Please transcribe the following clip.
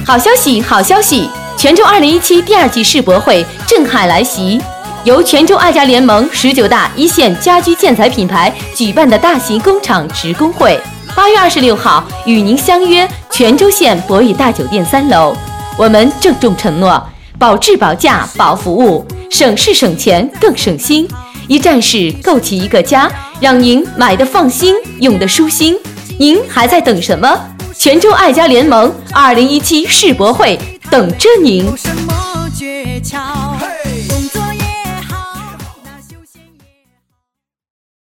好消息，好消息！泉州2017第2季世博会震撼来袭，由泉州爱家联盟19大一线家居建材品牌举办的大型工厂职工会，8月26号与您相约泉州县博宇大酒店3楼。我们郑重承诺，保质保价保服务，省事省钱更省心，一站式构起一个家，让您买的放心，用的舒心。您还在等什么？泉州爱家联盟2017世博会等着您。 有什么诀窍？